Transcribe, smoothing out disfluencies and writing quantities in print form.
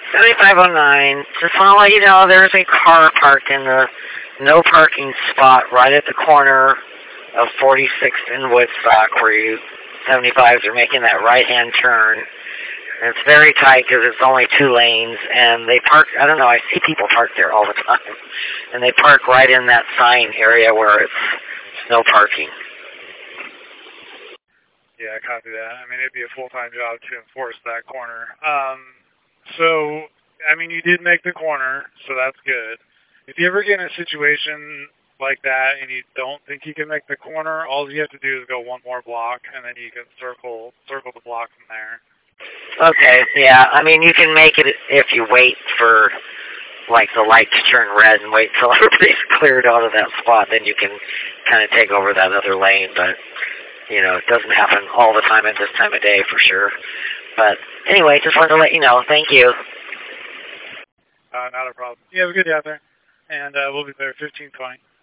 7509. Just want to let you know there's a car parked in the no parking spot right at the corner of 46th and Woodstock where you 75s are making that right-hand turn. And it's very tight because it's only 2 lanes, and they park, I don't know, I see people park there all the time. And they park right in that sign area where it's no parking. Yeah, I copy that. I mean, it'd be a full-time job to enforce that corner. So, I mean, you did make the corner, so that's good. If you ever get in a situation like that and you don't think you can make the corner, all you have to do is go one more block, and then you can circle the block from there. Okay, yeah. I mean, you can make it if you wait for, like, the light to turn red and wait till everybody's cleared out of that spot. Then you can kind of take over that other lane, but, you know, it doesn't happen all the time at this time of day for sure. But anyway, just wanted to let you know. Thank you. Not a problem. You have a good day out there, and we'll be there 15:20.